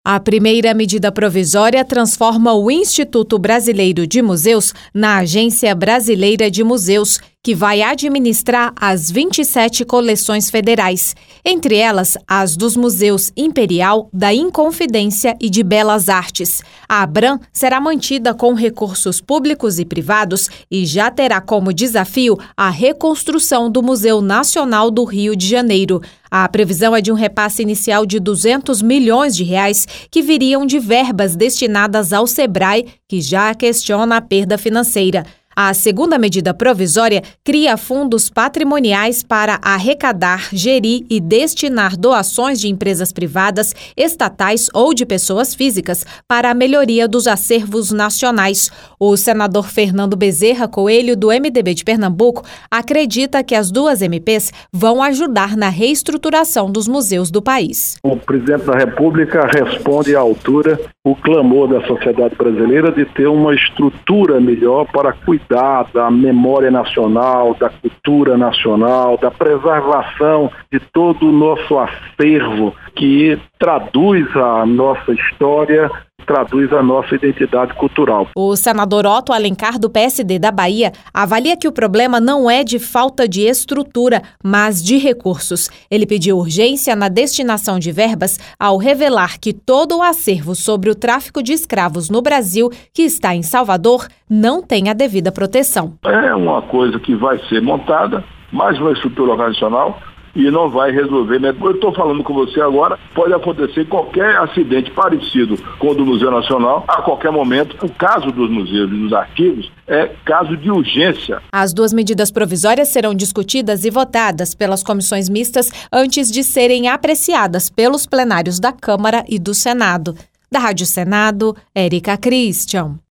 A primeira medida provisória transforma o Instituto Brasileiro de Museus na Agência Brasileira de Museus, que vai administrar as 27 coleções federais, entre elas as dos Museus Imperial, da Inconfidência e de Belas Artes. A ABRAM será mantida com recursos públicos e privados e já terá como desafio a reconstrução do Museu Nacional do Rio de Janeiro. A previsão é de um repasse inicial de R$200 milhões, que viriam de verbas destinadas ao SEBRAE, que já questiona a perda financeira. A segunda medida provisória cria fundos patrimoniais para arrecadar, gerir e destinar doações de empresas privadas, estatais ou de pessoas físicas para a melhoria dos acervos nacionais. O senador Fernando Bezerra Coelho, do MDB de Pernambuco, acredita que as duas MPs vão ajudar na reestruturação dos museus do país. O presidente da República responde à altura o clamor da sociedade brasileira de ter uma estrutura melhor para cuidar da memória nacional, da cultura nacional, da preservação de todo o nosso acervo que traduz a nossa história, traduz a nossa identidade cultural. O senador Otto Alencar, do PSD da Bahia, avalia que o problema não é de falta de estrutura, mas de recursos. Ele pediu urgência na destinação de verbas ao revelar que todo o acervo sobre o tráfico de escravos no Brasil, que está em Salvador, não tem a devida proteção. É uma coisa que vai ser montada, mais uma estrutura organizacional, e não vai resolver. Eu estou falando com você agora, pode acontecer qualquer acidente parecido com o do Museu Nacional a qualquer momento. O caso dos museus e dos arquivos é caso de urgência. As duas medidas provisórias serão discutidas e votadas pelas comissões mistas antes de serem apreciadas pelos plenários da Câmara e do Senado. Da Rádio Senado, Érica Christian.